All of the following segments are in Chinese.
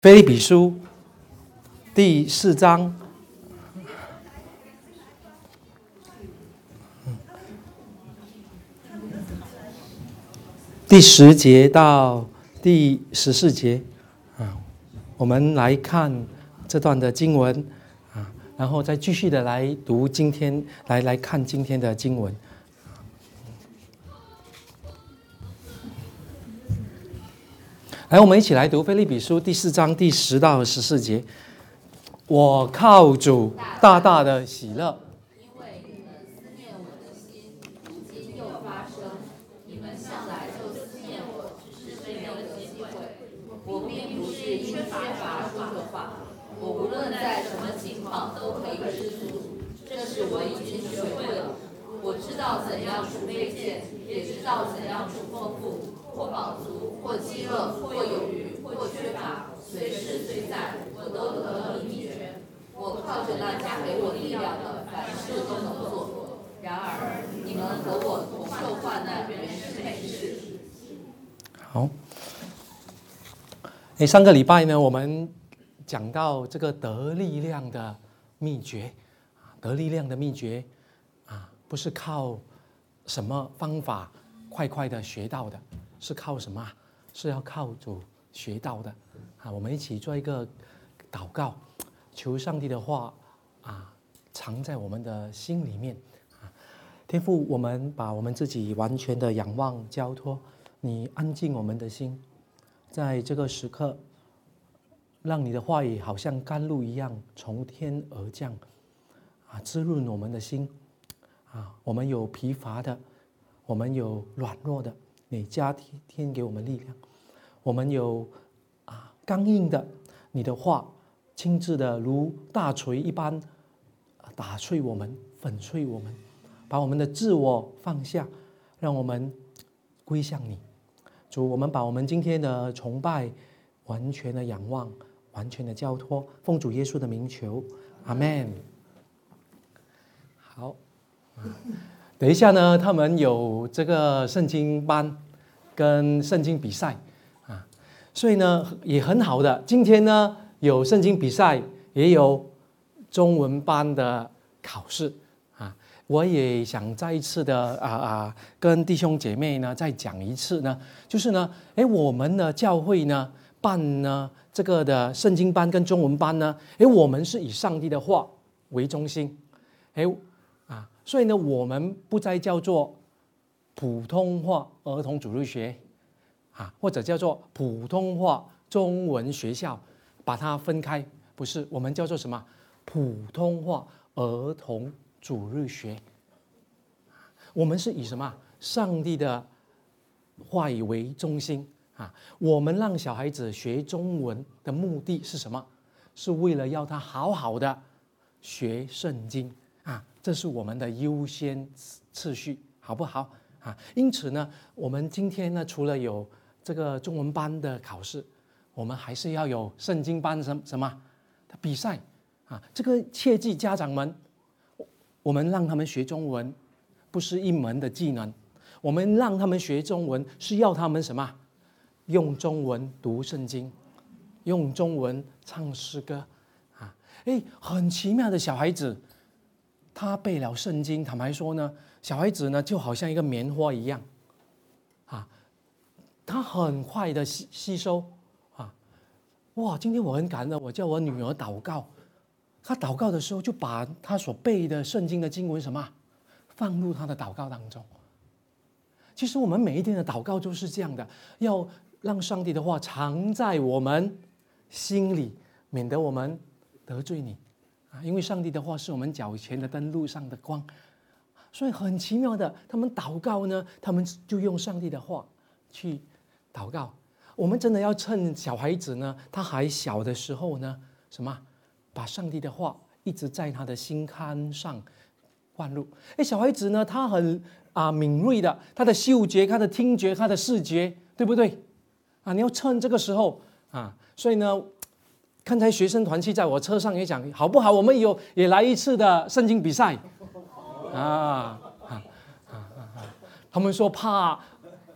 腓立比书第4章，第10节到第14节，我们来看这段的经文，然后再继续的来读今天来看今天的经文。来，我们一起来读腓立比书第4章第10到14节。我靠主大大的喜乐， 因为你们思念我的心，如今又发生。你们向来就思念我，只是没有机会。我并不是缺乏说的话，我无论在什么情况都可以知足，这是我已经学会了。我知道怎样处卑贱，也知道怎样处丰富，或饱足，或饥饿，或有余，或缺乏，随时随在，我都得了秘诀。我靠着那加给我力量的，凡事都能做。然而，你们和我同受患难，原是美事。 好。上个礼拜呢，我们讲到这个得力量的秘诀，得力量的秘诀不是靠什么方法快的学到的，是靠什么？是要靠主学到的。我们一起做一个祷告，求上帝的话藏在我们的心里面。天父，我们把我们自己完全的仰望交托，你安静我们的心，在这个时刻，让你的话语好像甘露一样从天而降，滋润我们的心。我们有疲乏的，我们有软弱的，你加添给我们力量。我们有刚硬的，你的话亲自的如大锤一般打碎我们，粉碎我们，把我们的自我放下，让我们归向你。主，我们把我们今天的崇拜完全的仰望，完全的交托，奉主耶稣的名求，阿们。好，等一下呢，他们有这个圣经班跟圣经比赛所以呢也很好的。今天呢有圣经比赛，也有中文班的考试我也想再一次的跟弟兄姐妹呢再讲一次呢，就是呢，我们的教会呢办呢这个的圣经班跟中文班呢，我们是以上帝的话为中心，所以呢我们不再叫做普通话儿童主日学或者叫做普通话中文学校，把它分开，不是，我们叫做什么？普通话儿童主日学。我们是以什么？上帝的话语为中心我们让小孩子学中文的目的是什么？是为了要他好好的学圣经这是我们的优先次序，好不好因此呢，我们今天呢，除了有这个中文班的考试，我们还是要有圣经班什么的比赛这个切记家长们，我们让他们学中文不是一门的技能，我们让他们学中文是要他们什么？用中文读圣经，用中文唱诗歌很奇妙的小孩子，他背了圣经，坦白说呢，小孩子呢就好像一个棉花一样他很快的吸收哇！今天我很感恩，我叫我女儿祷告，她祷告的时候就把她所背的圣经的经文什么放入她的祷告当中。其实我们每一天的祷告就是这样的，要让上帝的话藏在我们心里，免得我们得罪你因为上帝的话是我们脚前的灯，路上的光。所以很奇妙的，他们祷告呢，他们就用上帝的话去祷告。我们真的要趁小孩子呢他还小的时候呢，什么把上帝的话一直在他的心坎上灌入。小孩子呢他很敏锐的，他的嗅觉，他的听觉，他的视觉，对不对你要趁这个时候所以呢，刚才学生团契在我车上也讲，好不好？我们也来一次的圣经比赛他们说怕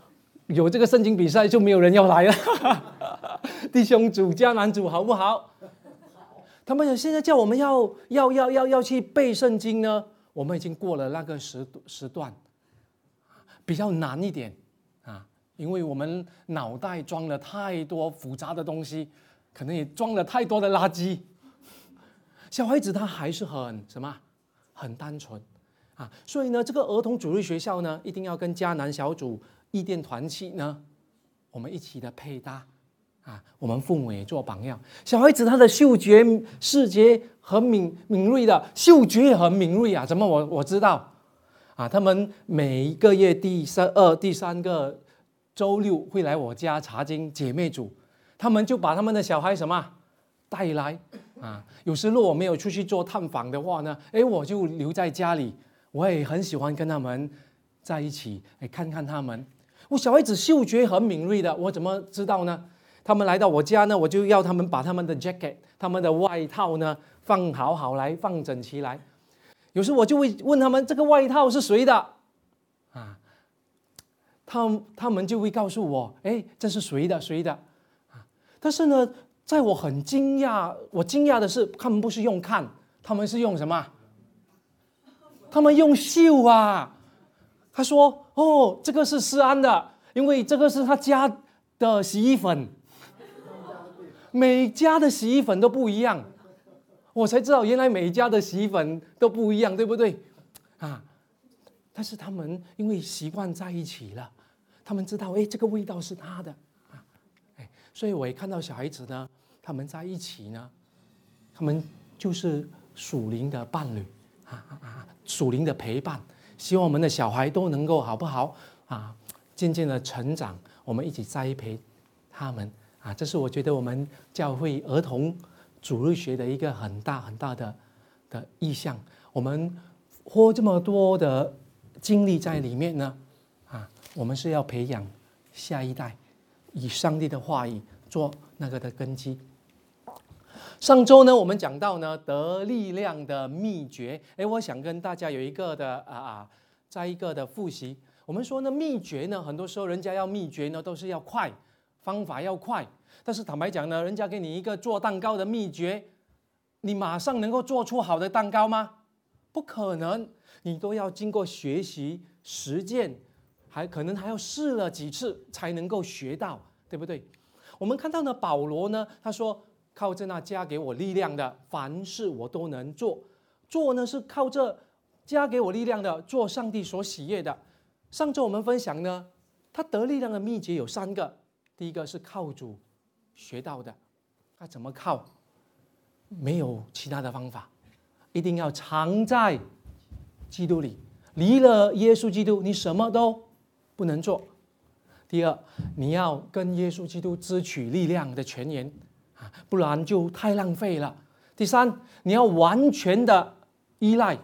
有这个圣经比赛就没有人要来了。弟兄组、迦南组好不好？他们现在叫我们要去背圣经呢，我们已经过了那个时段，比较难一点啊，因为我们脑袋装了太多复杂的东西，可能也装了太多的垃圾。小孩子他还是很单纯啊，所以呢，这个儿童主日学校呢，一定要跟迦南小组、伊甸团契呢，我们一起的配搭。我们父母也做榜样。小孩子他的嗅觉、视觉很敏锐的，嗅觉也很敏锐啊。怎么我知道啊？他们每一个月第三个周六会来我家查经，姐妹组，他们就把他们的小孩带来啊。有时如果我没有出去做探访的话呢，我就留在家里。我也很喜欢跟他们在一起，看看他们。我小孩子嗅觉很敏锐的，我怎么知道呢？他们来到我家呢，我就要他们把他们的 jacket、他们的外套呢放好来，放整齐来。有时我就会问他们，这个外套是谁的？啊，他们就会告诉我，这是谁的？啊，但是呢，在我很惊讶的是，他们不是用看，他们是用什么？他们用嗅啊。他说：“哦，这个是思安的，因为这个是他家的洗衣粉。”每家的洗衣粉都不一样，我才知道原来每家的洗衣粉都不一样，对不对？啊！但是他们因为习惯在一起了，他们知道，这个味道是他的啊，所以我也看到小孩子呢，他们在一起呢，他们就是属灵的伴侣属灵的陪伴。希望我们的小孩都能够好不好啊？渐渐的成长，我们一起栽培他们。这是我觉得我们教会儿童主日学的一个很大的意向。我们花这么多的精力在里面呢，我们是要培养下一代，以上帝的话语做那个的根基。上周呢，我们讲到呢得力量的秘诀，我想跟大家有一个的再一个的复习。我们说呢，秘诀呢，很多时候人家要秘诀呢，都是要快。方法要快，但是坦白讲呢，人家给你一个做蛋糕的秘诀，你马上能够做出好的蛋糕吗？不可能，你都要经过学习、实践，可能还要试了几次才能够学到，对不对？我们看到呢，保罗呢，他说靠着那加给我力量的，凡事我都能做。做呢是靠着加给我力量的，做上帝所喜悦的。上周我们分享呢，他得力量的秘诀有3个。第一个是靠主学到的，他怎么靠？没有其他的方法，一定要常在基督里，离了耶稣基督，你什么都不能做。第二，你要跟耶稣基督支取力量的泉源不然就太浪费了。第三，你要完全的依赖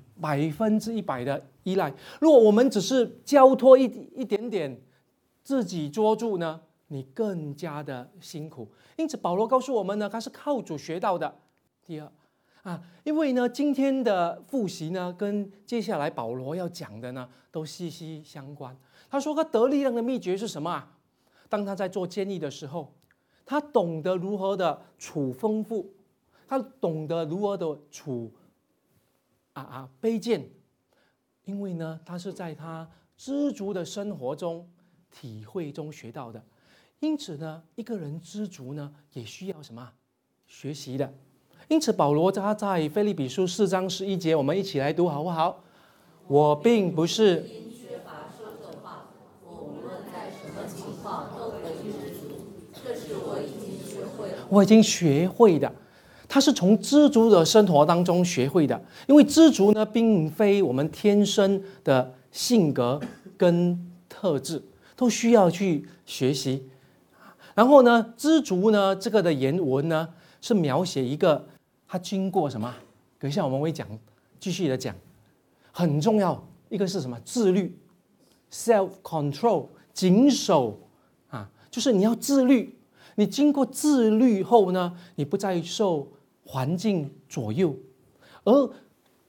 ，100%的依赖。如果我们只是交托一点点，自己捉住呢？你更加的辛苦，因此保罗告诉我们呢，他是靠主学到的。第二因为呢，今天的复习呢，跟接下来保罗要讲的呢，都息息相关。他说他得力量的秘诀是什么？当他在做监狱的时候，他懂得如何的处丰富，他懂得如何的处卑贱，因为呢，他是在他知足的生活中、体会中学到的。因此呢，一个人知足呢，也需要什么？学习的。因此，保罗他在腓立比书4章11节，我们一起来读好不好？我并不是因缺乏说的话，我无论在什么情况都可以知足，这是我已经学会了。 我已经学会的，他是从知足的生活当中学会的。因为知足呢，并非我们天生的性格跟特质，都需要去学习。然后呢，知足呢，这个的原文呢，是描写一个他经过什么？等一下我们会讲，继续的讲，很重要。一个是什么？自律 ，self control， 谨守就是你要自律。你经过自律后呢，你不再受环境左右，而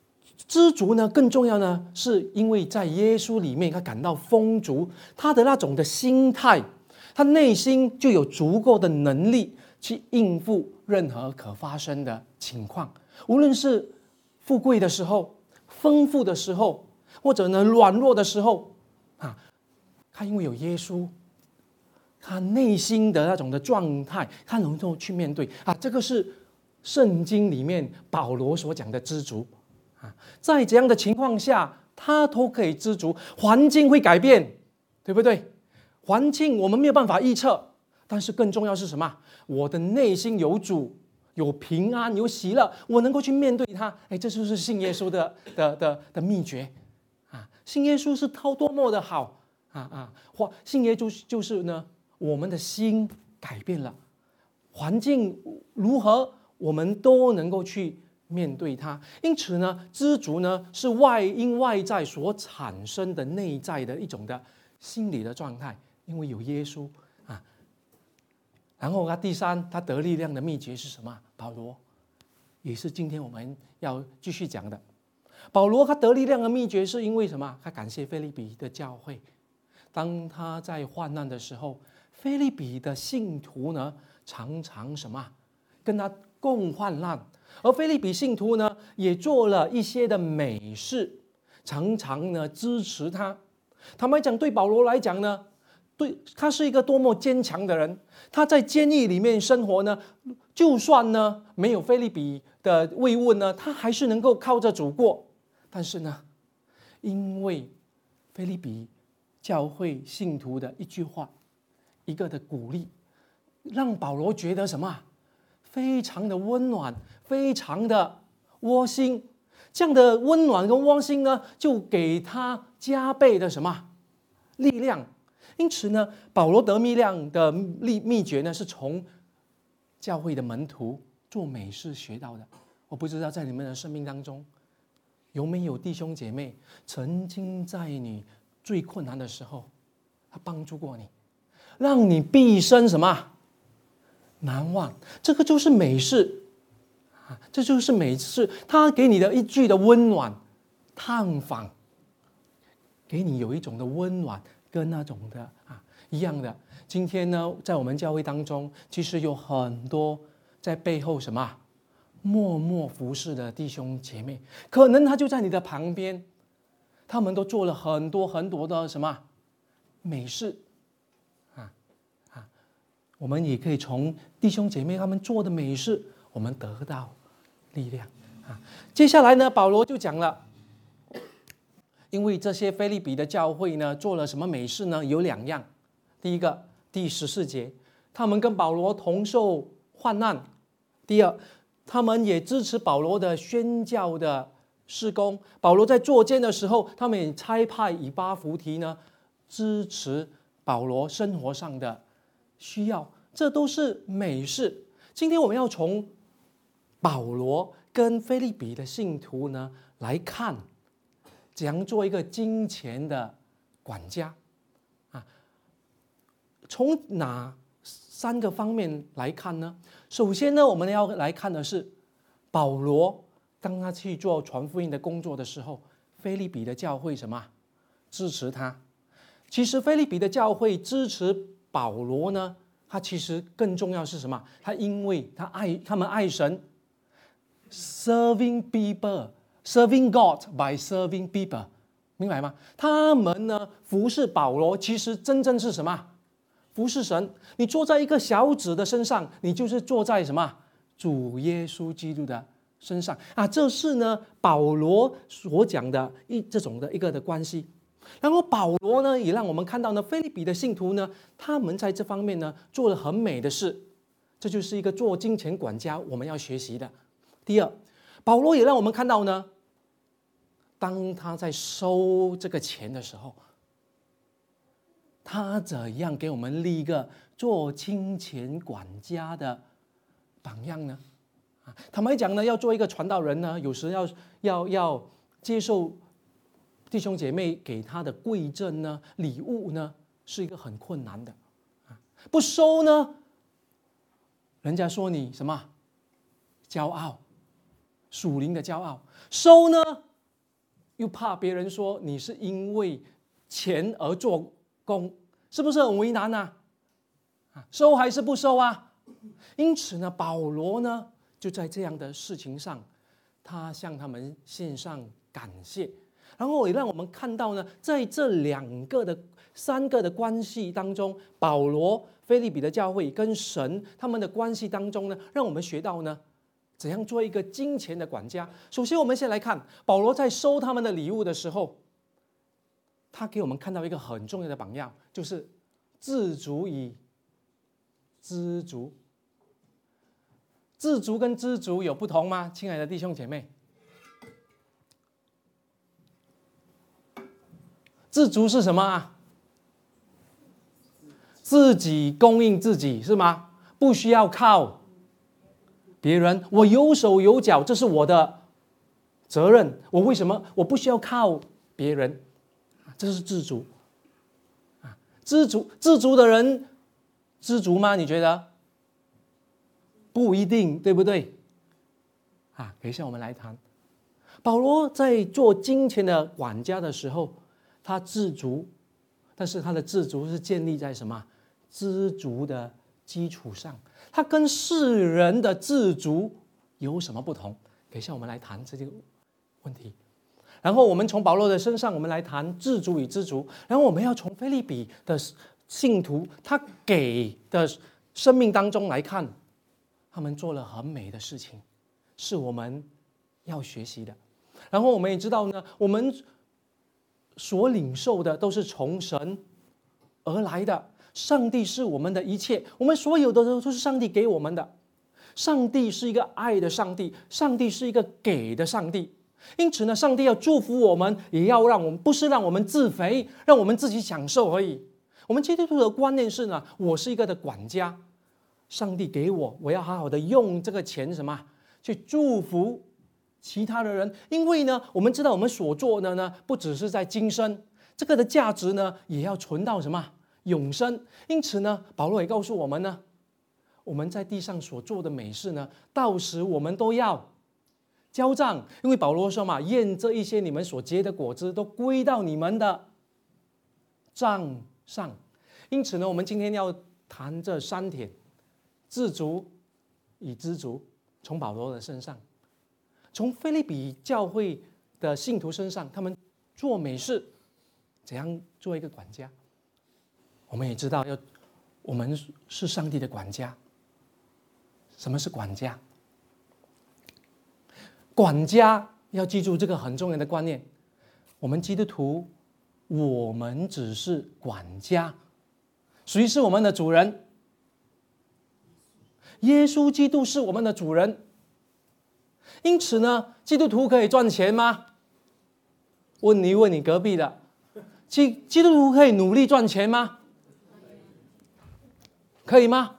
知足呢，更重要呢，是因为在耶稣里面，他感到丰足，他的那种的心态，他内心就有足够的能力去应付任何可发生的情况，无论是富贵的时候、丰富的时候，或者呢软弱的时候啊，他因为有耶稣，他内心的那种的状态，他能够去面对啊，这个是圣经里面保罗所讲的知足。在这样的情况下，他都可以知足。环境会改变，对不对？环境我们没有办法预测，但是更重要是什么？我的内心有主，有平安，有喜乐，我能够去面对它。哎，这就是信耶稣的秘诀啊！信耶稣是多么的好信耶稣就是呢，我们的心改变了，环境如何，我们都能够去面对它。因此呢，知足呢是因外在所产生的内在的一种的心理的状态，因为有耶稣啊。然后第三，他得力量的秘诀是什么？保罗也是今天我们要继续讲的。保罗他得力量的秘诀是因为什么？他感谢腓立比的教会，当他在患难的时候，腓立比的信徒呢常常什么？跟他共患难。而腓立比信徒呢，也做了一些的美事，常常呢支持他。坦白讲，对保罗来讲呢，他是一个多么坚强的人。他在监狱里面生活呢，就算呢没有腓立比的慰问呢，他还是能够靠着主过。但是呢，因为腓立比教会信徒的一句话，一个的鼓励，让保罗觉得什么？非常的温暖，非常的窝心。这样的温暖跟窝心呢，就给他加倍的什么力量。因此呢，保罗得力量的秘诀呢，是从教会的门徒做美事学到的。我不知道在你们的生命当中，有没有弟兄姐妹曾经在你最困难的时候，他帮助过你，让你毕生什么难忘？这个就是美事啊，这就是美事。他给你的一句的温暖探访，给你有一种的温暖跟那种的一样的。今天呢，在我们教会当中，其实有很多在背后什么默默服侍的弟兄姐妹，可能他就在你的旁边，他们都做了很多很多的什么美事我们也可以从弟兄姐妹他们做的美事，我们得到力量接下来呢，保罗就讲了，因为这些腓立比的教会呢做了什么美事呢？有两样。第一个，第14节，他们跟保罗同受患难。第二，他们也支持保罗的宣教的事工。保罗在坐监的时候，他们也差派以巴弗提呢支持保罗生活上的需要，这都是美事。今天我们要从保罗跟腓立比的信徒呢来看，怎样做一个金钱的管家从哪3个方面来看呢？首先呢，我们要来看的是保罗当他去做传福音的工作的时候，腓立比的教会什么支持他。其实腓立比的教会支持保罗呢，他其实更重要是什么？因为他们爱神 ，serving people, serving God by serving people， 明白吗？他们呢服侍保罗，其实真正是什么？服侍神。你坐在一个小子的身上，你就是坐在什么？主耶稣基督的身上这是呢保罗所讲的这种的一个的关系。然后保罗呢也让我们看到呢，腓立比的信徒呢，他们在这方面呢做了很美的事，这就是一个做金钱管家我们要学习的。第二，保罗也让我们看到呢，当他在收这个钱的时候，他怎样给我们立一个做金钱管家的榜样呢？坦白讲呢，要做一个传道人呢，有时要接受弟兄姐妹给他的馈赠呢、礼物呢，是一个很困难的不收呢，人家说你什么骄傲，属灵的骄傲；收呢， 又怕别人说你是因为钱而做工，是不是很为难啊？收还是不收啊？因此呢，保罗呢就在这样的事情上，他向他们献上感谢，然后也让我们看到呢，在这三个的关系当中，保罗、腓立比的教会跟神他们的关系当中呢，让我们学到呢，怎样做一个金钱的管家。首先，我们先来看保罗在收他们的礼物的时候，他给我们看到一个很重要的榜样，就是自足与知足。自足跟知足有不同吗？亲爱的弟兄姐妹，自足是什么啊？自己供应自己是吗？不需要靠别人，我有手有脚，这是我的责任。我为什么我不需要靠别人？这是自足。自足的人知足吗？你觉得？不一定，对不对？等一下我们来谈。保罗在做金钱的管家的时候，他自足，但是他的自足是建立在什么？知足的基础上。他跟世人的自足有什么不同？等一下我们来谈这个问题。然后我们从保罗的身上，我们来谈自足与知足。然后我们要从腓立比的信徒他给的生命当中来看，他们做了很美的事情，是我们要学习的。然后我们也知道呢，我们所领受的都是从神而来的，上帝是我们的一切，我们所有的都是上帝给我们的。上帝是一个爱的上帝，上帝是一个给的上帝。因此呢，上帝要祝福我们，也要让我们不是让我们自肥，让我们自己享受而已。我们基督徒的观念是呢，我是一个的管家，上帝给我，我要好好的用这个钱什么去祝福其他的人。因为呢，我们知道我们所做的呢，不只是在今生，这个的价值呢，也要存到什么永生。因此呢，保罗也告诉我们呢，我们在地上所做的美事呢，到时我们都要交账。因为保罗说嘛，愿这一些你们所结的果子都归到你们的账上。因此呢，我们今天要谈这3点：自足与知足，从保罗的身上，从腓立比教会的信徒身上，他们做美事，怎样做一个管家。我们也知道我们是上帝的管家。什么是管家？管家要记住这个很重要的观念，我们基督徒，我们只是管家。谁是我们的主人？耶稣基督是我们的主人。因此呢，基督徒可以赚钱吗？问你隔壁的，基督徒可以努力赚钱吗？可以吗？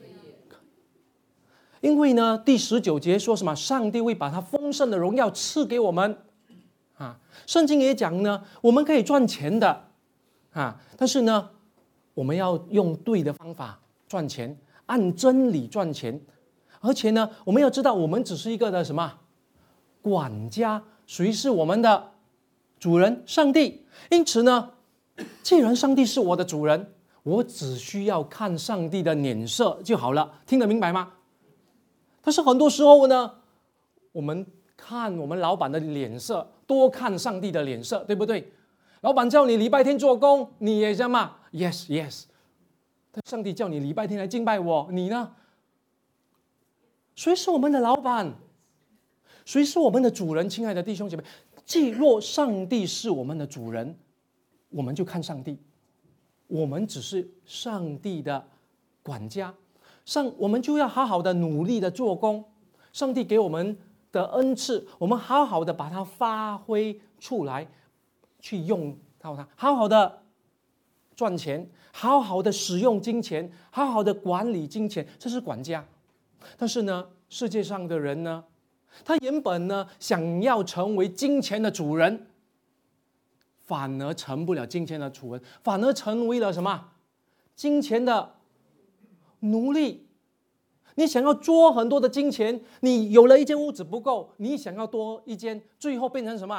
因为呢，第19节说什么？上帝会把他丰盛的荣耀赐给我们。圣经也讲呢，我们可以赚钱的，但是呢，我们要用对的方法赚钱，按真理赚钱。而且呢，我们要知道，我们只是一个的什么管家？谁是我们的主人？上帝。因此呢，既然上帝是我的主人，我只需要看上帝的脸色就好了。听得明白吗？但是很多时候呢，我们看我们老板的脸色，多看上帝的脸色，对不对？老板叫你礼拜天做工，你也这样嘛 ？Yes yes。但上帝叫你礼拜天来敬拜我，你呢？谁是我们的老板？谁是我们的主人？亲爱的弟兄姐妹，既若上帝是我们的主人，我们就看上帝，我们只是上帝的管家。我们就要好好的努力的做工，上帝给我们的恩赐，我们好好的把它发挥出来，去用到它，好好的赚钱，好好的使用金钱，好好的管理金钱，这是管家。但是呢，世界上的人呢，他原本呢想要成为金钱的主人，反而成不了金钱的主人，反而成为了什么？金钱的奴隶。你想要捉很多的金钱，你有了一间屋子不够，你想要多一间，最后变成什么？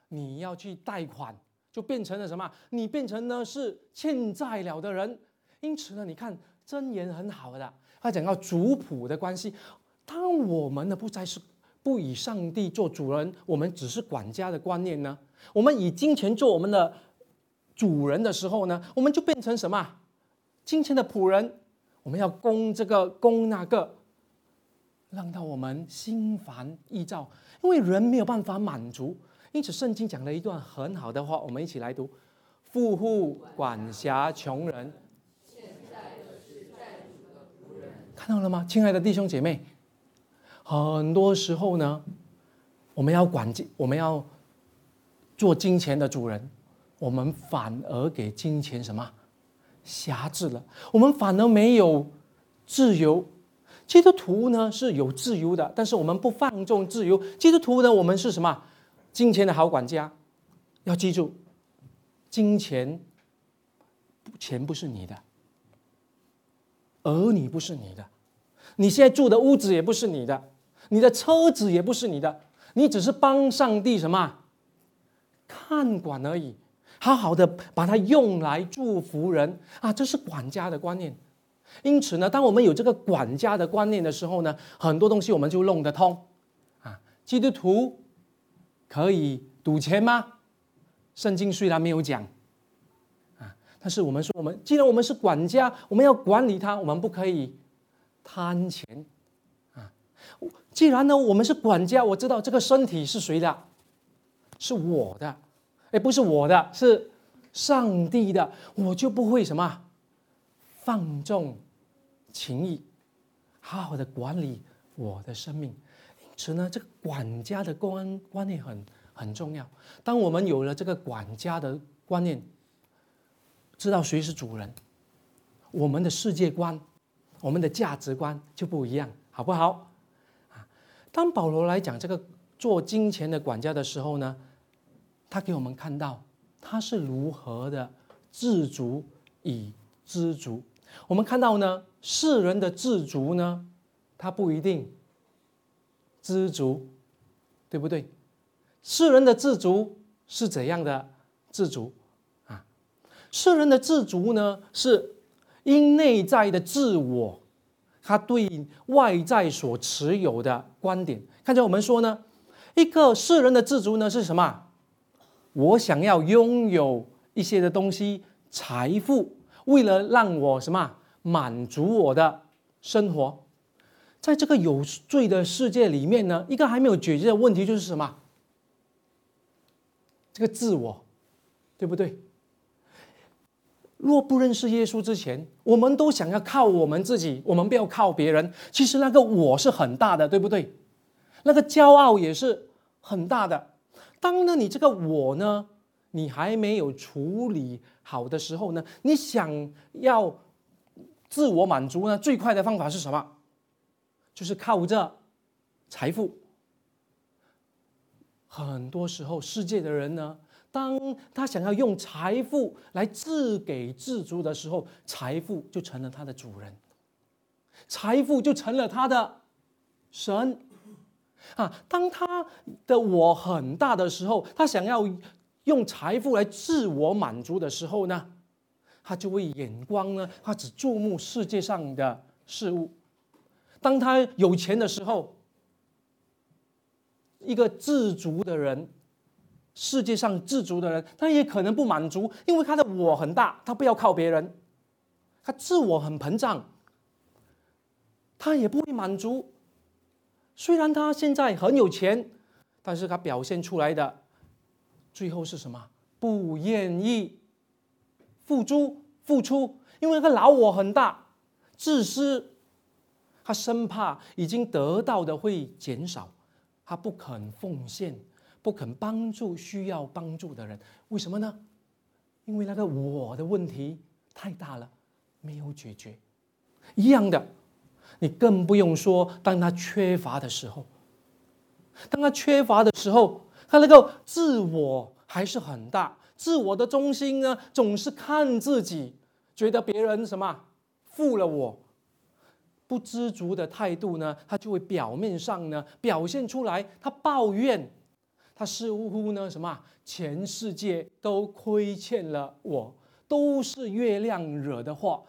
你要去贷款，就变成了什么？你变成呢是欠债了的人。因此呢，你看箴言很好的，他讲到主仆的关系。当我们呢不以上帝做主人，我们只是管家的观念呢，我们以金钱做我们的主人的时候呢，我们就变成什么？金钱的仆人。我们要供这个供那个，让到我们心烦意躁，因为人没有办法满足。因此圣经讲了一段很好的话，我们一起来读：富户管辖穷人，现在就是债主的仆人。看到了吗，亲爱的弟兄姐妹？很多时候呢，我们要做金钱的主人，我们反而给金钱什么？辖制了，我们反而没有自由。基督徒呢是有自由的，但是我们不放纵自由。基督徒呢，我们是什么？金钱的好管家。要记住，钱不是你的，儿女不是你的，你现在住的屋子也不是你的，你的车子也不是你的，你只是帮上帝什么看管而已。好好的把它用来祝福人啊，这是管家的观念。因此呢，当我们有这个管家的观念的时候呢，很多东西我们就弄得通啊。基督徒可以赌钱吗？圣经虽然没有讲啊，但是我们说，既然我们是管家，我们要管理它，我们不可以贪钱啊。既然呢我们是管家，我知道这个身体是谁的？是我的。不是我的，是上帝的，我就不会什么放纵情意，好好的管理我的生命。因此呢，这个管家的观念很重要。当我们有了这个管家的观念，知道谁是主人，我们的世界观、我们的价值观就不一样，好不好？当保罗来讲这个做金钱的管家的时候呢，他给我们看到他是如何的自足以知足。我们看到呢，世人的自足呢，他不一定知足，对不对？世人的自足是怎样的自足啊？世人的自足呢，是因内在的自我，他对外在所持有的观点。看见我们说呢，一个世人的自足呢是什么？我想要拥有一些的东西，财富，为了让我什么满足我的生活。在这个有罪的世界里面呢，一个还没有解决的问题就是什么？这个自我，对不对？若不认识耶稣之前，我们都想要靠我们自己，我们不要靠别人。其实那个我是很大的，对不对？那个骄傲也是很大的。当呢你这个我呢，你还没有处理好的时候呢，你想要自我满足呢，最快的方法是什么？就是靠着财富。很多时候世界的人呢，当他想要用财富来自给自足的时候，财富就成了他的主人，财富就成了他的神啊。当他的我很大的时候，他想要用财富来自我满足的时候呢，他就会眼光呢，他只注目世界上的事物。当他有钱的时候，一个自足的人，世界上自足的人，他也可能不满足，因为他的我很大，他不要靠别人，他自我很膨胀，他也不会满足。虽然他现在很有钱，但是他表现出来的最后是什么？不愿意付出，因为那个老我很大，自私，他生怕已经得到的会减少，他不肯奉献，不肯帮助需要帮助的人。为什么呢？因为那个我的问题太大了，没有解决。一样的，你更不用说当他缺乏的时候，他那个自我还是很大，自我的中心呢，总是看自己，觉得别人什么负了我，不知足的态度呢，他就会表面上呢表现出来，他抱怨， 他似乎呢什么？全世界都亏欠了我，都是月亮惹的祸。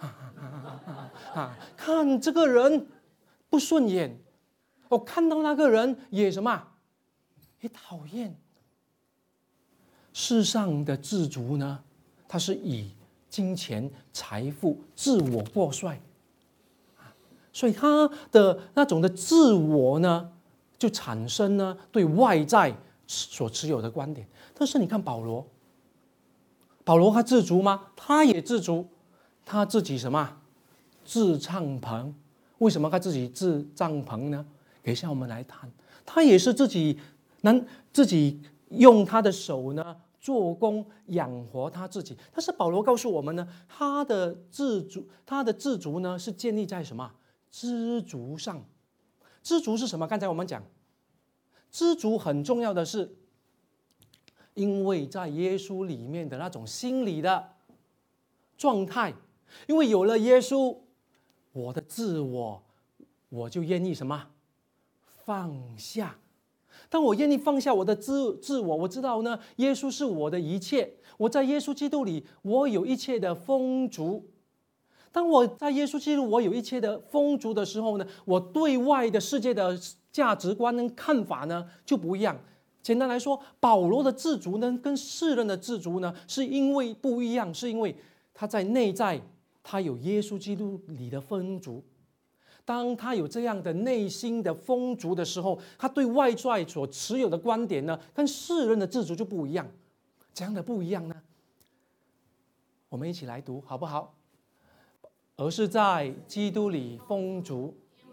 看这个人不顺眼，我看到那个人也什么？也讨厌。世上的知足呢，他是以金钱、财富、自我过帅，所以他的那种的自我呢，就产生呢对外在所持有的观点。但是你看保罗他自足吗？他也自足，他自己什么？自帐篷。为什么他自己自帐篷呢？等一下我们来谈。他也是自己用他的手呢做工养活他自己。但是保罗告诉我们呢，他的自足呢是建立在什么？知足上。知足是什么？刚才我们讲，知足很重要的是，因为在耶稣里面的那种心理的状态，因为有了耶稣，我的自我就愿意什么？放下。当我愿意放下我的自我，我知道呢，耶稣是我的一切。我在耶稣基督里，我有一切的丰足。当我在耶稣基督我有一切的丰足的时候呢，我对外的世界的价值观跟看法呢就不一样。简单来说，保罗的自足呢跟世人的自足呢是因为不一样，是因为他在内在他有耶稣基督里的丰足。当他有这样的内心的丰足的时候，他对外在所持有的观点呢，跟世人的自足就不一样。怎样的不一样呢？我们一起来读好不好？而是在基督里丰足。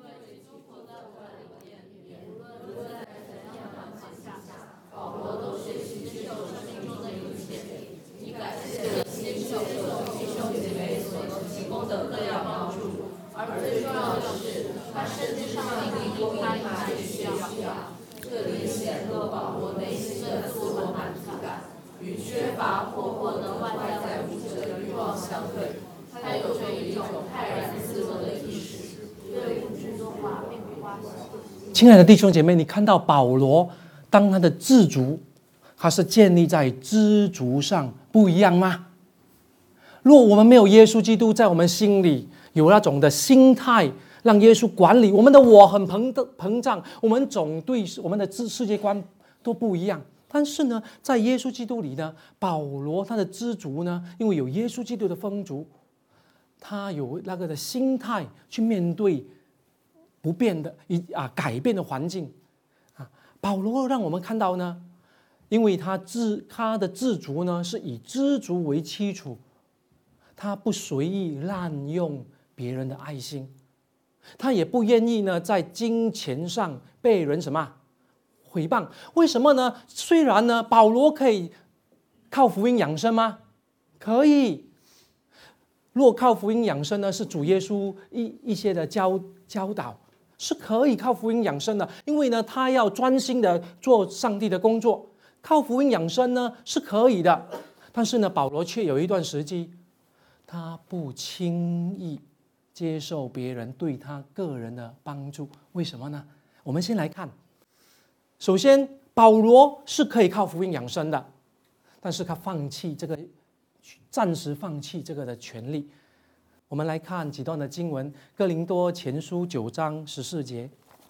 保罗都随时接受生命中的一切，以感谢的心受弟兄姐妹所提供的各样帮助。而最重要的是，他甚至上帝都因他也需要。这里显露保罗内心的自我满足感，与缺乏或不能外在物质的欲望相对。他有着一种泰然自若的意识，对物质中华并不关心。 亲爱的弟兄姐妹，你看到保罗当他的自足，他是建立在知足上，不一样吗？若我们没有耶稣基督在我们心里，有那种的心态，让耶稣管理我们的我很膨胀，我们总对我们的世界观都不一样。但是呢，在耶稣基督里呢，保罗他的知足呢，因为有耶稣基督的丰足，他有那个的心态去面对不变的改变的环境。保罗让我们看到呢，因为他的自足呢是以知足为基础，他不随意滥用别人的爱心，他也不愿意呢在金钱上被人什么毁谤。为什么呢？虽然呢保罗可以靠福音养生吗？可以。若靠福音养生呢，是主耶稣一些的教导，是可以靠福音养生的。因为呢，他要专心的做上帝的工作，靠福音养生呢是可以的。但是呢，保罗却有一段时期，他不轻易接受别人对他个人的帮助。为什么呢？我们先来看，首先保罗是可以靠福音养生的，但是他暂时放弃这个的权利。我们来看几段的经文，哥林多前书9章14节。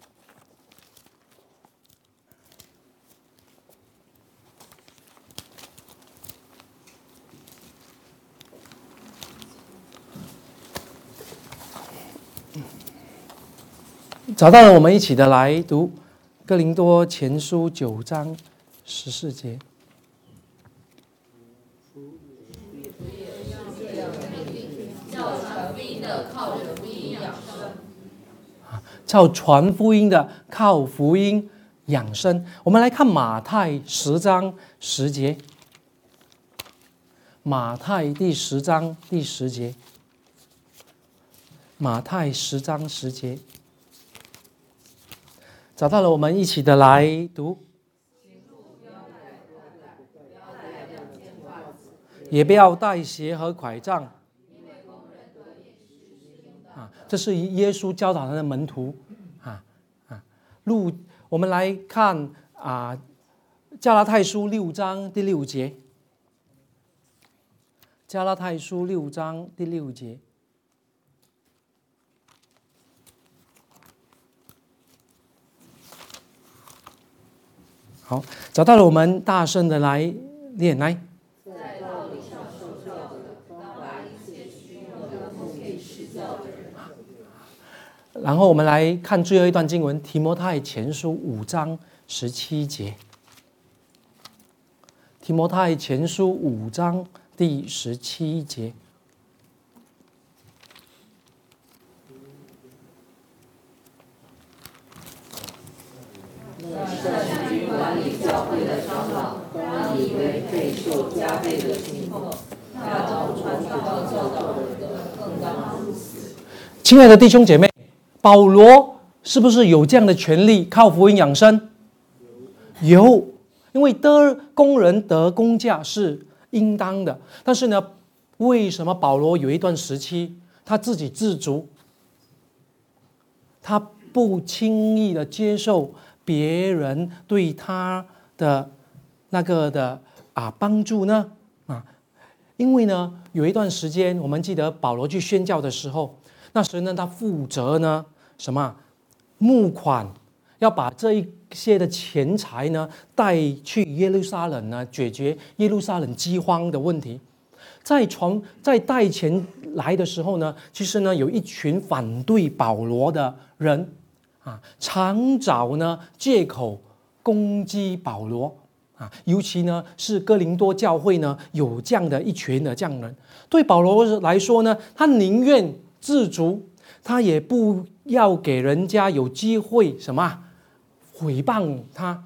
找到了，我们一起的来读哥林多前书9章14节。叫传福音的靠福音养生。我们来看马太10章10节，马太第10章第10节，马太10章10节，找到了，我们一起的来读。也不要带鞋和拐杖。这是耶稣教导他的门徒。我们来看加拉太书6章第6节，加拉太书6章第6节。好，找到了，我们大声的来念来。 在道理上受教的，当把一切虚妄的奉给施教的人。 然后我们来看最后一段经文，提摩太前书5章17节。提摩太前书5章第17节。 善于管理教会的长老，当以为备受加倍的敬奉，那当传道教导人的，更当如此。 亲爱的弟兄姐妹，保罗是不是有这样的权利靠福音养生？有，因为得工人得工价是应当的。但是呢，为什么保罗有一段时期他自给自足，他不轻易的接受别人对他的帮助呢？因为呢，有一段时间我们记得保罗去宣教的时候，那时呢他负责呢什么募款，要把这一些的钱财呢带去耶路撒冷呢，解决耶路撒冷饥荒的问题。在带钱来的时候呢，其实呢有一群反对保罗的人常找呢借口攻击保罗尤其呢是哥林多教会呢有这样的一群的这样人。对保罗来说呢，他宁愿自足，他也不要给人家有机会什么毁谤他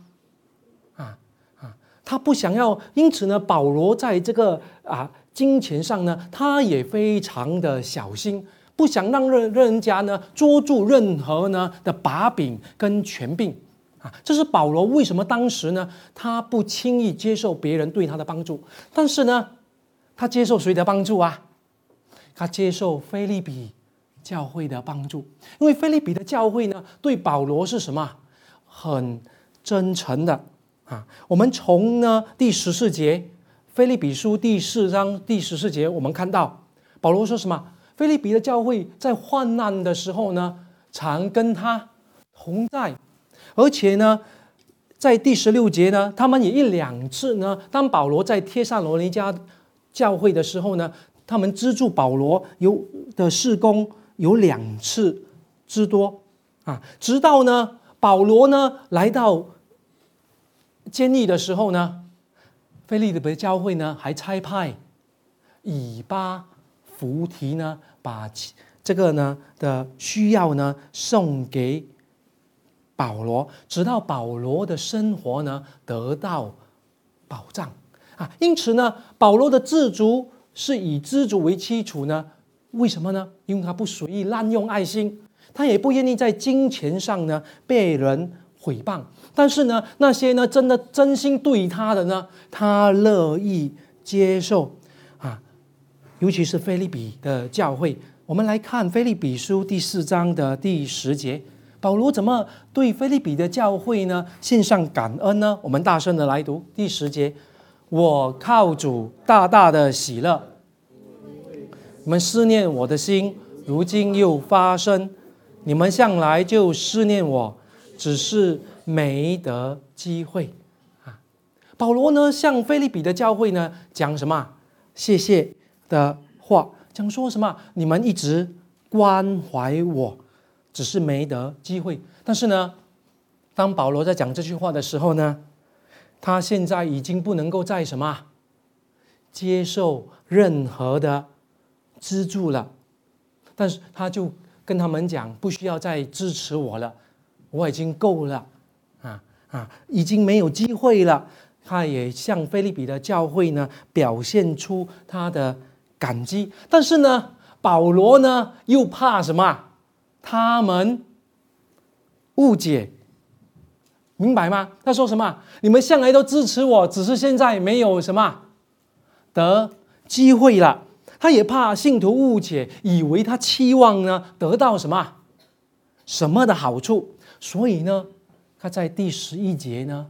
他不想要。因此呢，保罗在这个金钱上呢，他也非常的小心，不想让人家呢捉住任何呢的把柄跟权柄这是保罗为什么当时呢他不轻易接受别人对他的帮助。但是呢，他接受谁的帮助他接受腓立比教会的帮助。因为腓立比的教会呢对保罗是什么？很真诚的我们从呢第14节，腓立比书第4章第14节，我们看到保罗说什么？腓立比的教会在患难的时候呢，常跟他同在。而且呢，在第16节呢，他们也1、2次呢，当保罗在帖撒罗尼迦教会的时候呢，他们资助保罗的事工有2次之多直到呢保罗呢来到监狱的时候呢，腓立比教会呢还差派以巴弗提呢把这个呢的需要呢送给保罗，直到保罗的生活呢得到保障因此呢，保罗的自足是以知足为基础呢。为什么呢？因为他不随意滥用爱心，他也不愿意在金钱上呢被人毁谤。但是呢，那些呢真心对他的呢，他乐意接受尤其是腓立比的教会。我们来看腓立比书第4章的第10节，保罗怎么对腓立比的教会呢献上感恩呢？我们大声的来读第10节：我靠主大大的喜乐，你们思念我的心如今又发生，你们向来就思念我，只是没得机会保罗呢向腓立比的教会呢讲什么？谢谢的话，讲说什么？你们一直关怀我，只是没得机会。但是呢，当保罗在讲这句话的时候呢，他现在已经不能够再什么接受任何的资助了。但是他就跟他们讲，不需要再支持我了，我已经够了已经没有机会了。他也向腓立比的教会呢表现出他的感激。但是呢，保罗呢又怕什么？他们误解，明白吗？他说什么？你们向来都支持我，只是现在没有什么得机会了。他也怕信徒误解，以为他期望呢得到什么的好处。所以呢，他在第11节呢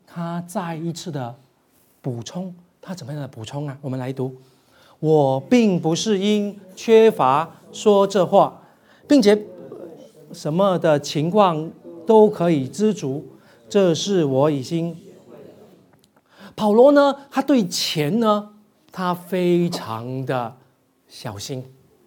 他再一次的补充，他怎么样的补充啊？我们来读：我并不是因缺乏说这话，并且什么的情况都可以知足，这是我已经。保罗呢，他对钱呢，他非常的小心。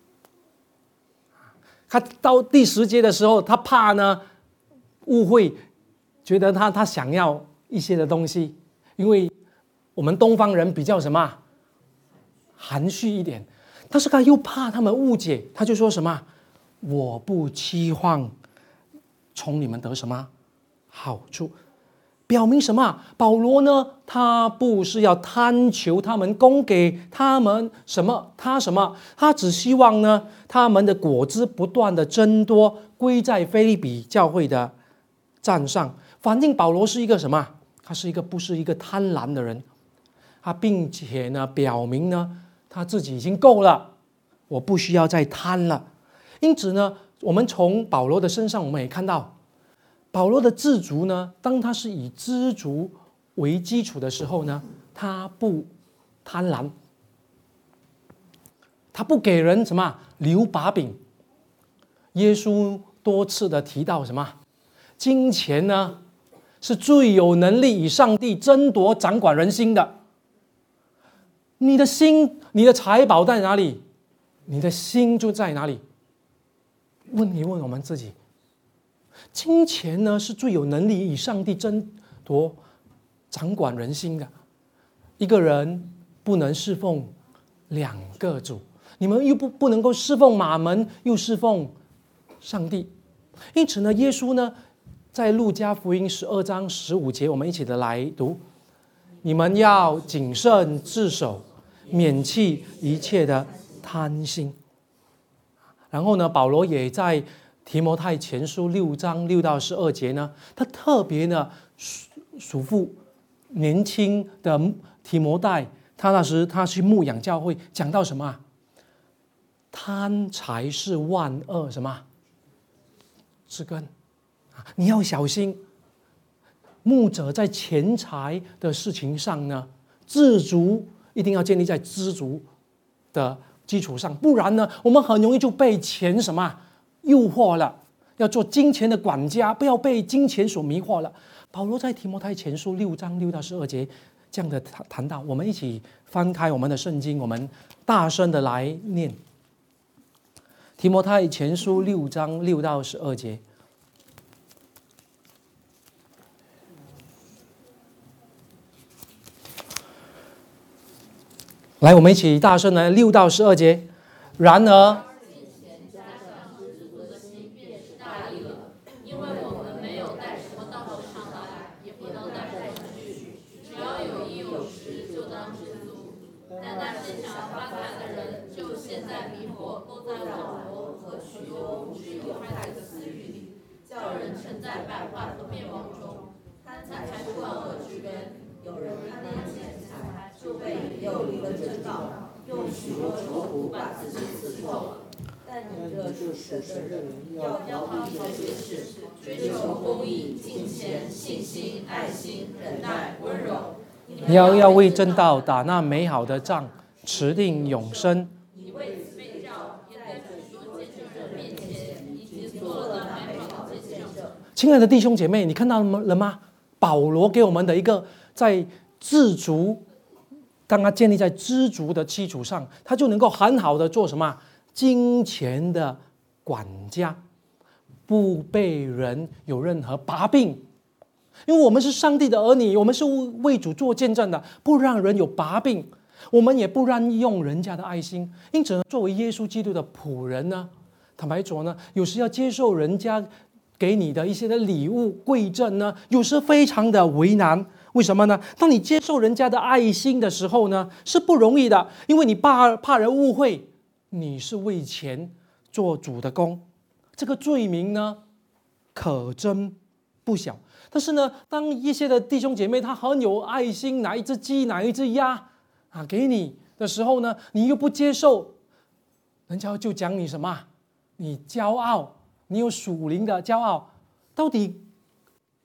他到第10节的时候，他怕呢误会，觉得他想要一些的东西，因为我们东方人比较什么含蓄一点，但是他又怕他们误解，他就说什么：我不期望从你们得什么好处。表明什么？保罗呢，他不是要贪求他们供给他们什么，他只希望呢，他们的果子不断的增多，归在腓立比教会的账上。反正保罗是一个什么？他是不是一个贪婪的人？他并且呢，表明呢，他自己已经够了，我不需要再贪了。因此呢，我们从保罗的身上，我们也看到。保罗的知足呢，当他是以知足为基础的时候呢，他不贪婪，他不给人什么留把柄。耶稣多次的提到什么？金钱呢，是最有能力与上帝争夺、掌管人心的。你的心，你的财宝在哪里？你的心就在哪里？问一问我们自己。金钱呢，是最有能力与上帝争夺、掌管人心的。一个人不能侍奉2个主，你们又不能够侍奉马门，又侍奉上帝。因此呢，耶稣呢，在路加福音12章15节，我们一起的来读：你们要谨慎自守，免弃一切的贪心。然后呢，保罗也在提摩太前书6章6到12节呢，他特别呢嘱咐年轻的提摩太，他那时他去牧养教会，讲到什么？贪财是万恶什么之根，你要小心。牧者在钱财的事情上呢，知足一定要建立在知足的基础上，不然呢，我们很容易就被钱什么诱惑了，要做金钱的管家，不要被金钱所迷惑了。保罗在提摩太前书6章6到12节这样的谈到，我们一起翻开我们的圣经，我们大声的来念。提摩太前书6章6到12节。来，我们一起大声来6到12节。然而用许多愁苦把自己刺透了。但你这属神的人，要逃避这些事，追求公义、敬虔、信心、爱心、忍耐、温柔。 要为真道打那美好的仗，持定永生。 你为此被召，也在许多见证人面前已经做了美好的见证。 亲爱的弟兄姐妹，你看到了吗？保罗给我们的一个在知足。当他建立在知足的基础上，他就能够很好的做什么？金钱的管家，不被人有任何把柄。因为我们是上帝的儿女，我们是为主做见证的，不让人有把柄，我们也不滥用人家的爱心。因此，作为耶稣基督的仆人呢，坦白说呢，有时要接受人家给你的一些的礼物馈赠呢，有时非常的为难。为什么呢？当你接受人家的爱心的时候呢，是不容易的，因为你怕人误会你是为钱做主的工，这个罪名呢可真不小。但是呢，当一些的弟兄姐妹他很有爱心，拿一只鸡拿一只鸭给你的时候呢，你又不接受，人家就讲你什么？你骄傲，你有属灵的骄傲。到底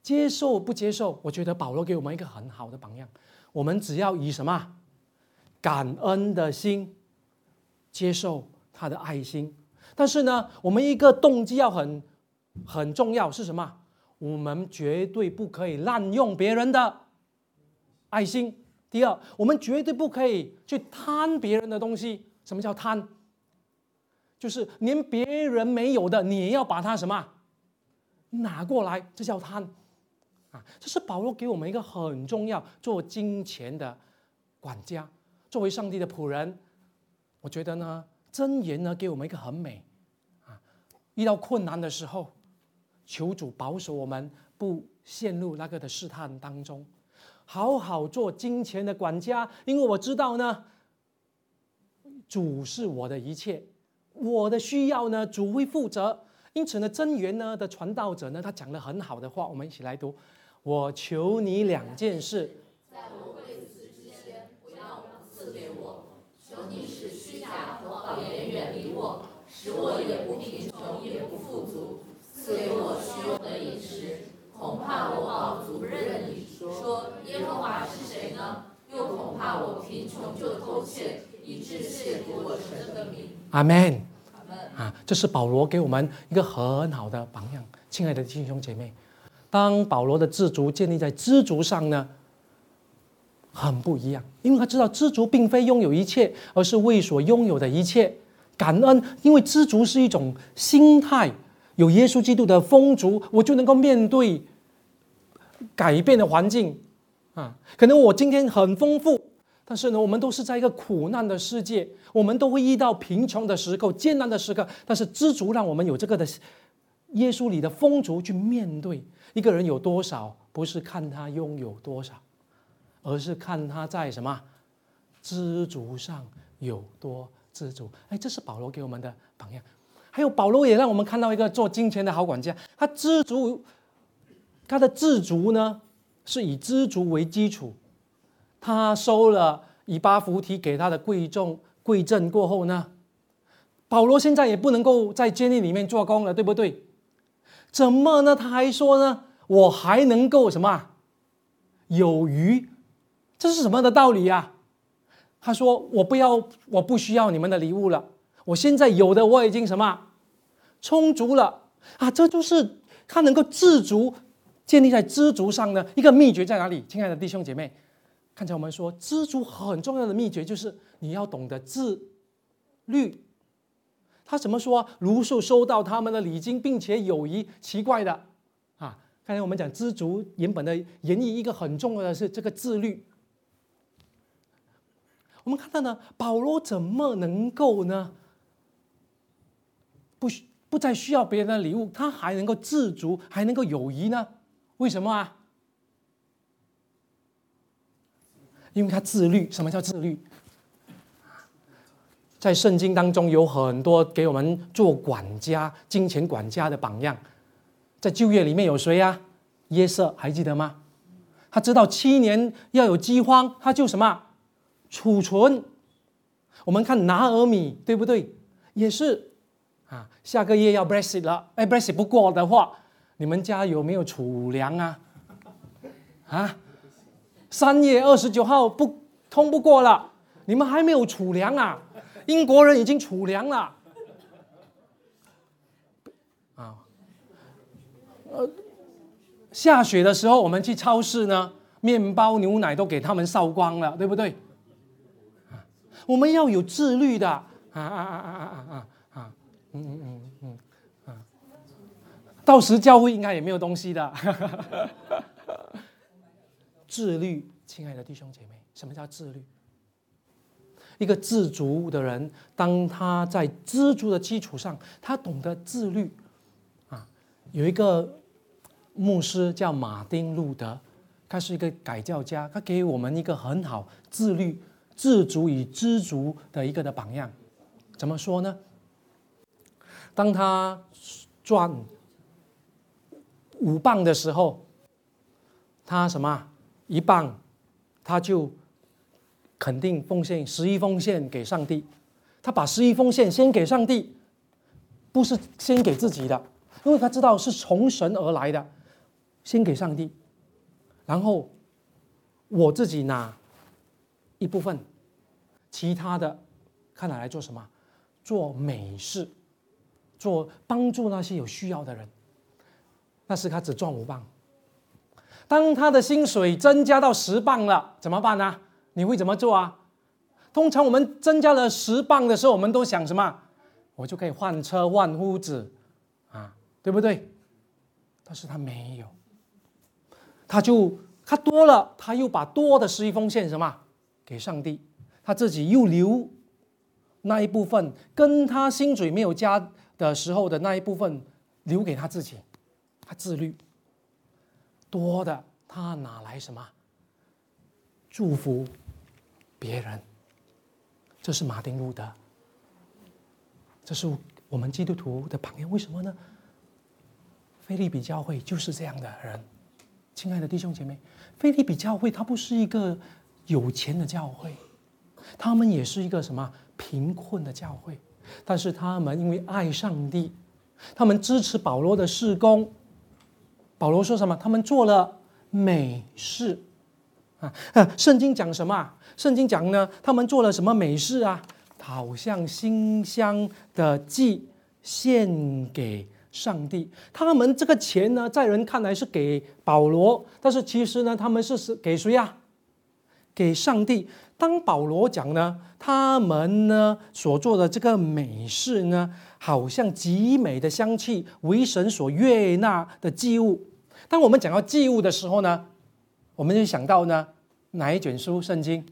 接受不接受？我觉得保罗给我们一个很好的榜样。我们只要以什么感恩的心接受他的爱心。但是呢，我们一个动机要很重要，是什么？我们绝对不可以滥用别人的爱心。第二，我们绝对不可以去贪别人的东西。什么叫贪？就是连别人没有的，你也要把它什么拿过来，这叫贪啊！这是保罗给我们一个很重要，做金钱的管家，作为上帝的仆人，我觉得呢，箴言呢给我们一个很美啊！遇到困难的时候，求主保守我们不陷入那个的试探当中，好好做金钱的管家，因为我知道呢，主是我的一切。我的需要呢，主会负责。因此呢，箴言呢的传道者呢，他讲了很好的话，我们一起来读：我求你2件事， 在我未死之前，不要赐给我。求你使虚假和谎言远离我，使我也不贫穷，也不富足，赐给我虚用的饮食。恐怕我饱足不认你，说耶和华是谁呢？又恐怕我贫穷就偷窃，以致亵渎我神的名。 阿们。啊，这是保罗给我们一个很好的榜样。亲爱的弟兄姐妹，当保罗的知足建立在知足上呢，很不一样，因为他知道知足并非拥有一切，而是为所拥有的一切感恩。因为知足是一种心态，有耶稣基督的丰足，我就能够面对改变的环境啊。可能我今天很丰富，但是呢，我们都是在一个苦难的世界，我们都会遇到贫穷的时刻、艰难的时刻。但是知足让我们有这个的耶稣里的丰足去面对。一个人有多少，不是看他拥有多少，而是看他在什么知足上有多知足。哎，这是保罗给我们的榜样。还有保罗也让我们看到一个做金钱的好管家，他知足，他的知足呢是以知足为基础。他收了以巴弗提给他的贵赠过后呢，保罗现在也不能够在监狱里面做工了，对不对？怎么呢？他还说呢，我还能够什么有余？这是什么的道理啊？他说我不需要你们的礼物了，我现在有的我已经什么充足了啊！这就是他能够知足，建立在知足上的一个秘诀在哪里？亲爱的弟兄姐妹，刚才我们说知足很重要的秘诀就是你要懂得自律。他怎么说？如数收到他们的礼金，并且有余。奇怪的啊！刚才我们讲知足原本的原意，一个很重要的是这个自律。我们看到呢，保罗怎么能够呢不再需要别人的礼物，他还能够自足，还能够有余呢？为什么啊？因为他自律。什么叫自律？在圣经当中有很多给我们做管家、金钱管家的榜样。在旧约里面有谁啊？约瑟，还记得吗？他知道7年要有饥荒，他就什么储存。我们看拿俄米，对不对？也是啊，下个月要 Brexit 了，哎 ，Brexit 不过的话，你们家有没有储粮啊？啊，3月29号通不过了，你们还没有储粮啊？英国人已经储粮了啊！下雪的时候，我们去超市呢，面包、牛奶都给他们烧光了，对不对？我们要有自律的到时教会应该也没有东西的。自律，亲爱的弟兄姐妹，什么叫自律？一个自足的人，当他在知足的基础上，他懂得自律啊。有一个牧师叫马丁路德，他是一个改教家，他给我们一个很好自律、自足与知足的一个的榜样。怎么说呢？当他赚5磅的时候，他什么1磅，他就肯定奉献11奉献给上帝。他把11奉献先给上帝，不是先给自己的，因为他知道是从神而来的。 先给上帝，然后我自己拿一部分，其他的看来做什么？做美事，做帮助那些有需要的人。那时他只赚5磅，当他的薪水增加到10磅了，怎么办呢？你会怎么做啊？通常我们增加了10磅的时候，我们都想什么？我就可以换车换屋子啊，对不对？但是他没有，他多了，他又把多的11奉献什么给上帝，他自己又留那一部分，跟他薪水没有加的时候的那一部分留给他自己，他自律。多的他拿来什么？祝福别人。这是马丁路德，这是我们基督徒的榜样。为什么呢？腓立比教会就是这样的人。亲爱的弟兄姐妹，腓立比教会它不是一个有钱的教会，他们也是一个什么贫困的教会，但是他们因为爱上帝，他们支持保罗的事工。保罗说什么？他们做了美事圣经讲什么？圣经讲呢，他们做了什么美事啊？好像馨香的祭献给上帝。他们这个钱呢，在人看来是给保罗，但是其实呢，他们是给谁啊？给上帝。当保罗讲呢，他们呢所做的这个美事呢，好像极美的香气，为神所悦纳的祭物。当我们讲到祭物的时候呢，我们就想到呢，哪一卷书？圣经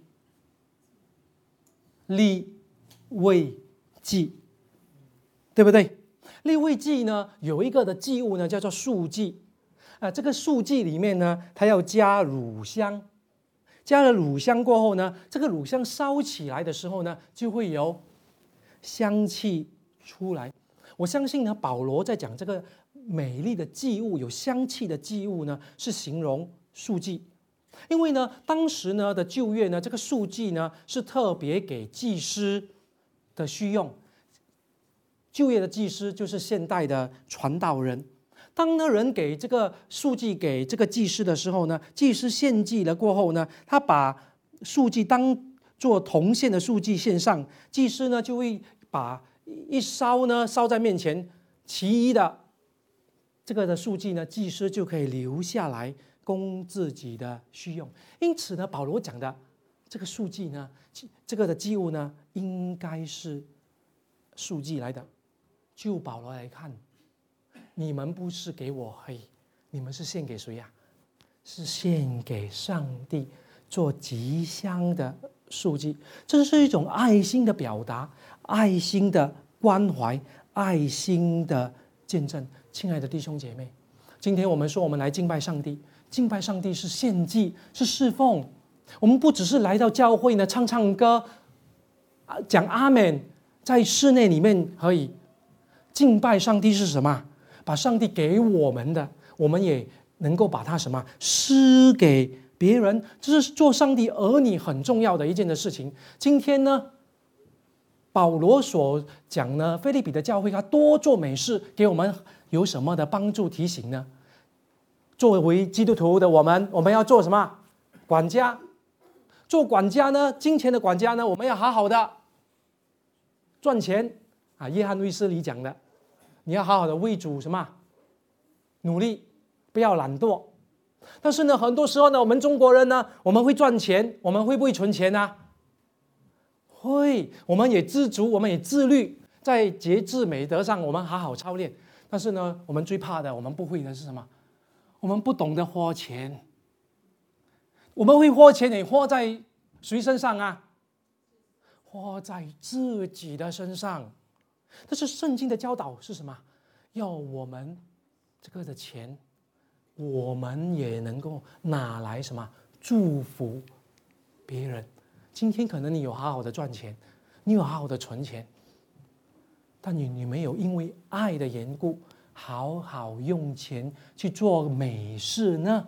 利未记，对不对？利未记呢有一个的祭物呢叫做素祭这个素祭里面呢，它要加乳香，加了乳香过后呢，这个乳香烧起来的时候呢，就会有香气出来。我相信呢，保罗在讲这个美丽的祭物、有香气的祭物呢，是形容素祭。因为呢，当时呢的旧约呢，这个素祭呢是特别给祭司的需用。旧约的祭司就是现代的传道人。当那人给这个素祭给这个祭司的时候呢，祭司献祭了过后呢，他把素祭当做铜线的素祭献上，祭司呢就会把一烧呢烧在面前，其余的这个的素祭呢，祭司就可以留下来供自己的需用。因此呢，保罗讲的这个素祭呢，这个的祭物呢，应该是素祭来的。就保罗来看，你们不是给我而已，你们是献给谁呀？是献给上帝，做极香的素祭。这是一种爱心的表达，爱心的关怀，爱心的见证。亲爱的弟兄姐妹，今天我们说我们来敬拜上帝，敬拜上帝是献祭，是侍奉。我们不只是来到教会呢唱唱歌，讲阿们，在室内里面而已。敬拜上帝是什么？把上帝给我们的，我们也能够把它什么施给别人。这是做上帝儿女很重要的一件的事情。今天呢，保罗所讲呢，腓立比的教会他多做美事，给我们有什么的帮助提醒呢？作为基督徒的我们要做什么？管家。做管家呢，金钱的管家呢，我们要好好的赚钱约翰卫斯理讲的，你要好好的为主什么努力，不要懒惰。但是呢，很多时候呢，我们中国人呢，我们会赚钱，我们会不会存钱呢？会，我们也知足，我们也自律，在节制美德上，我们好好操练。但是呢，我们最怕的，我们不会的是什么？我们不懂得花钱。我们会花钱，也花在谁身上啊？花在自己的身上。但是圣经的教导是什么？要我们这个的钱，我们也能够拿来什么祝福别人。今天可能你有好好的赚钱，你有好好的存钱，但你没有因为爱的缘故，好好用钱去做美事呢？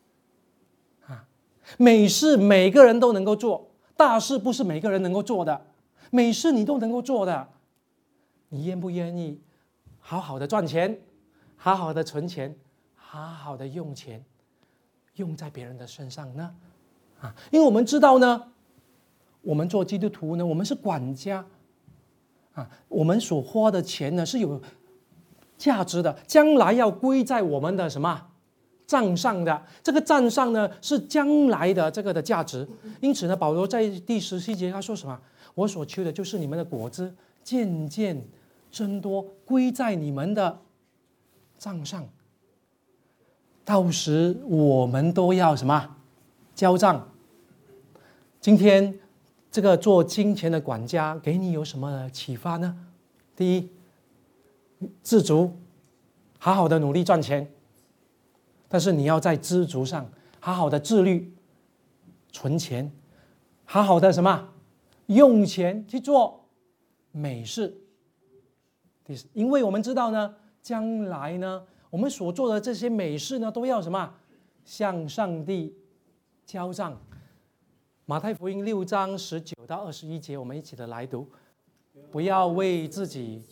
美事每个人都能够做，大事不是每个人能够做的，美事你都能够做的。你愿不愿意好好的赚钱，好好的存钱， 好好的用钱用在别人的身上呢？因为我们知道呢，我们做基督徒呢，我们是管家我们所花的钱呢是有价值的，将来要归在我们的什么账上的。这个账上呢是将来的这个的价值。因此呢，保罗在第17节他说什么？我所求的就是你们的果子渐渐增多，归在你们的账上。到时我们都要什么？交账。今天这个做金钱的管家给你有什么启发呢？第一，知足，好好的努力赚钱，但是你要在知足上好好的自律，存钱，好好的什么用钱去做美事。第四，因为我们知道呢，将来呢，我们所做的这些美事呢，都要什么？向上帝交账。马太福音6章19到21节，我们一起的来读。不要为自己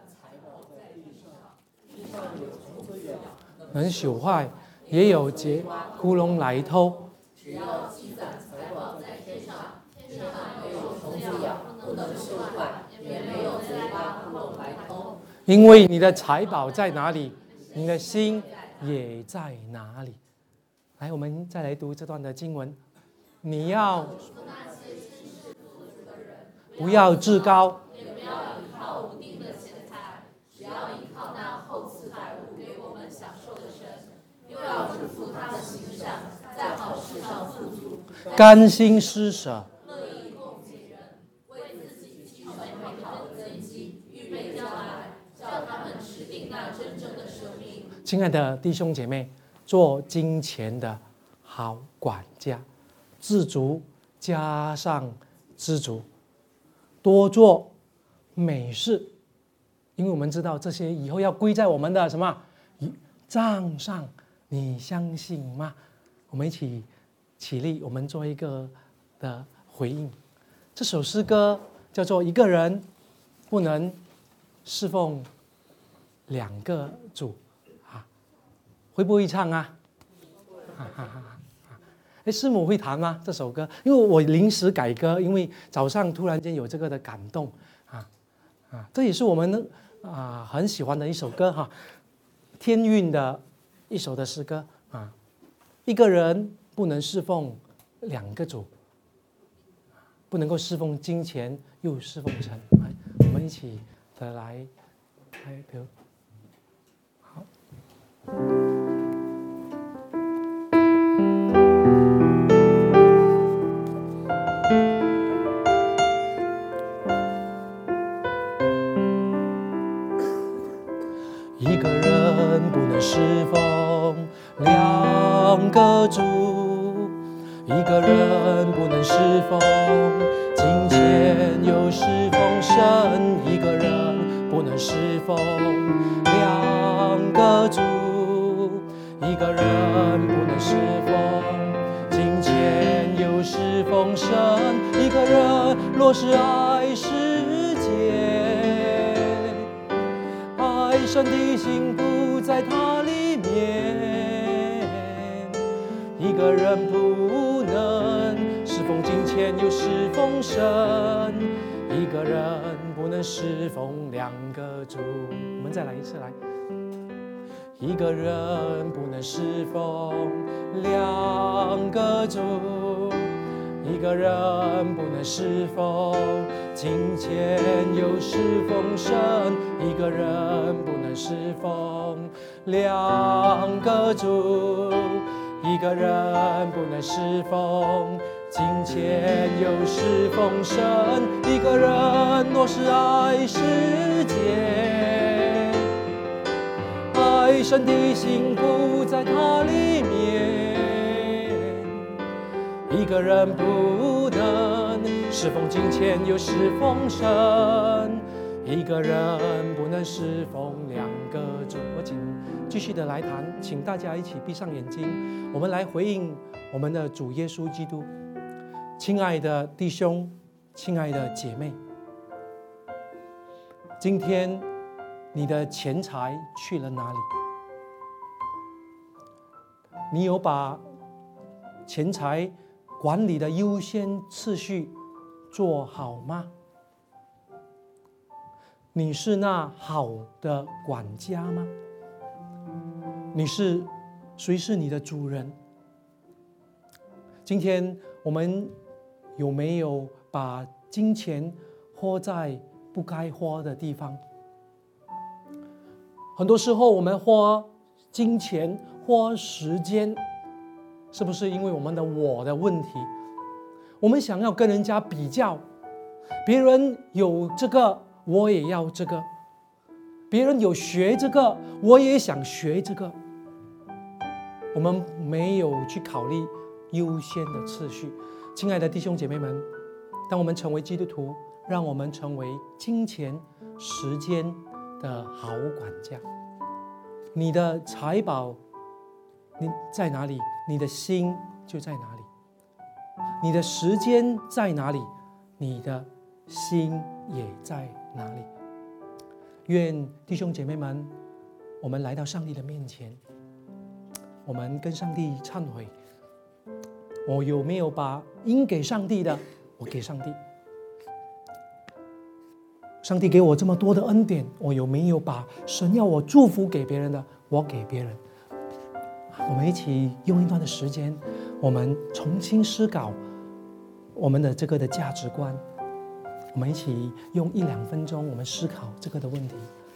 能朽坏，也有结窟窿来偷。 只要积攒财宝在天上，天上没有虫子咬，不能朽坏，也没有贼挖窟窿来偷。 因为你的财宝在哪里，你的心也在哪里。来，我们再来读这段的经文。你要不要自高， 也不要依靠无定的钱财，只要依靠那厚赐百物给我们享受的神，又要祝福他们行善，在好事上富足， 甘心施舍， 乐意供给人，为自己积存美好的根基，预备将来，叫他们持定那真正的生命。 亲爱的弟兄姐妹，做金钱的好管家，知足加上知足，多做美事，因为我们知道这些以后要归在我们的什么账上，你相信吗？我们一起起立，我们做一个的回应。这首诗歌叫做《一个人不能侍奉两个主》会不会唱啊？师母会弹吗？这首歌，因为我临时改歌，因为早上突然间有这个的感动这也是我们很喜欢的一首歌天韵的一首的诗歌一个人不能侍奉两个主，不能够侍奉金钱又侍奉神。我们一起的来读。好。一个人不能侍奉两个主，一个人不能侍奉金钱又侍奉神，一个人不能侍奉两个主，一个人不能侍奉金钱又侍奉神，一个人若是爱世界，爱神的心不在他里面，一个人不能侍奉金钱又侍奉神，一个人不能侍奉两个主。我们再来一次，来。一个人不能侍奉两个主，一个人不能侍奉金钱又侍奉神，一个人不能侍奉两个主，一个人不能侍奉金钱又侍奉神，一个人若是爱世界，爱神的心不在他里面，一个人不能侍奉金钱又侍奉神，一个人不能侍奉两个主。我请继续的来谈，请大家一起闭上眼睛，我们来回应我们的主耶稣基督。亲爱的弟兄，亲爱的姐妹，今天你的钱财去了哪里？ 你有把钱财管理的优先次序做好吗？你是那好的管家吗？谁是你的主人？今天我们有没有把金钱花在不该花的地方？很多时候我们花金钱、花时间，是不是因为我们的我的问题？我们想要跟人家比较，别人有这个，我也要这个；别人有学这个，我也想学这个。我们没有去考虑优先的次序。亲爱的弟兄姐妹们，当我们成为基督徒，让我们成为金钱、时间的好管家。你的财宝你在哪里，你的心就在哪里；你的时间在哪里，你的心也在哪里。愿弟兄姐妹们，我们来到上帝的面前，我们跟上帝忏悔，我有没有把应给上帝的我给上帝？上帝给我这么多的恩典，我有没有把神要我祝福给别人的我给别人？我们一起用一段的时间，我们重新思考我们的这个的价值观。我们一起用1-2分钟，我们思考这个的问题。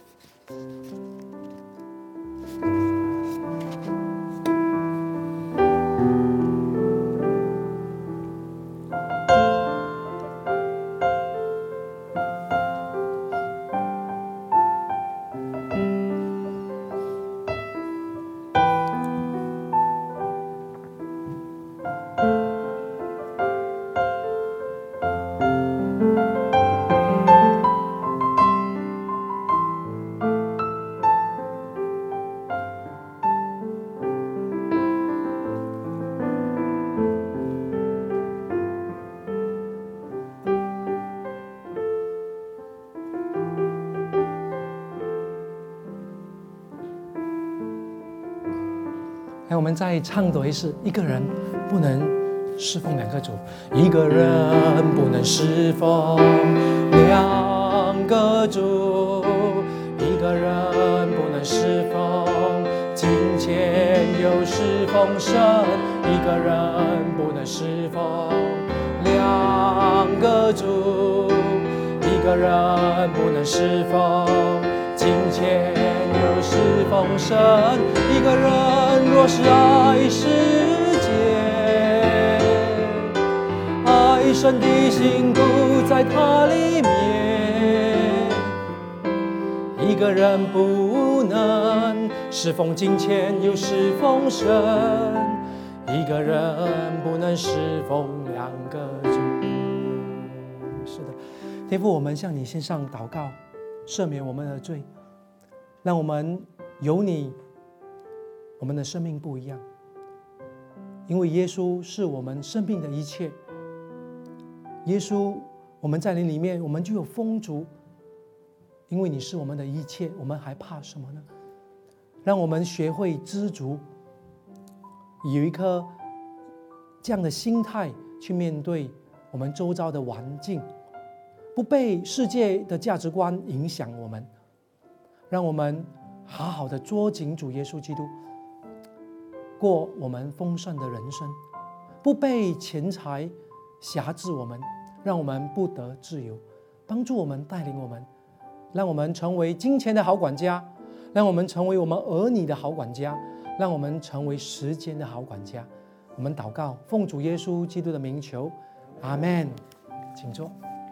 我们再唱多一次，一个人不能侍奉2个主，一个人不能侍奉2个主，一个人不能侍奉金钱又侍奉神，一个人不能侍奉2个主，一个人不能侍奉金钱又侍奉神，一个人若是爱世界，爱神的心不在他里面，一个人不能侍奉金钱又侍奉神，一个人不能侍奉2个主。是的，天父，我们向你献上祷告，赦免我们的罪，让我们有你，我们的生命不一样。因为耶稣是我们生命的一切，耶稣，我们在你里面，我们就有丰足。因为你是我们的一切，我们还怕什么呢？让我们学会知足，有一颗这样的心态去面对我们周遭的环境，不被世界的价值观影响我们。让我们好好的捉紧主耶稣基督，过我们丰盛的人生，不被钱财辖制我们，让我们不得自由。帮助我们，带领我们，让我们成为金钱的好管家，让我们成为我们儿女的好管家，让我们成为时间的好管家。我们祷告，奉主耶稣基督的名求，阿们。请坐。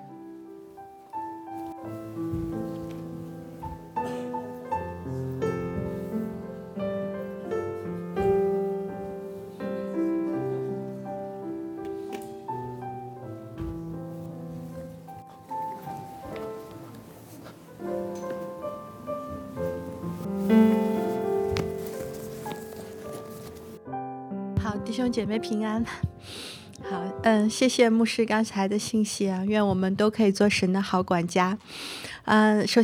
弟兄姐妹平安。好，谢谢牧师刚才的信息啊，愿我们都可以做神的好管家。首